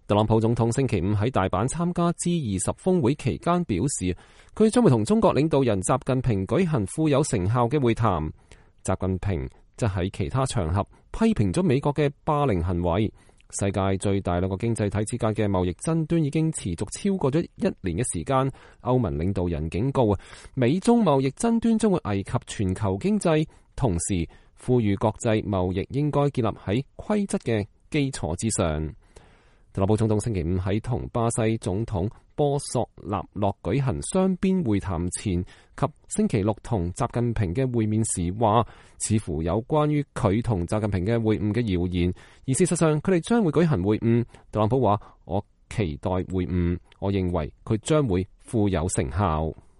特朗普總統星期五喺大阪參加 G20 峰會期間表示，佢將會同中國領導人習近平舉行富有成效嘅會談。習近平則喺其他場合批評咗美國嘅霸凌行為。世界最大兩個經濟體之間嘅貿易爭端已經持續超過咗1年嘅時間。歐盟領導人警告美中貿易爭端將會危及全球經濟，同時呼籲國際貿易應該建立喺規則嘅基礎之上。特朗普總統星期五喺同巴西總統波索納洛舉行雙邊會談前及星期六同習近平嘅會面時話，似乎有關於佢同習近平嘅會晤嘅謠言，而事實上佢哋將會舉行會晤。特朗普話：我期待會晤，我認為佢將會富有成效。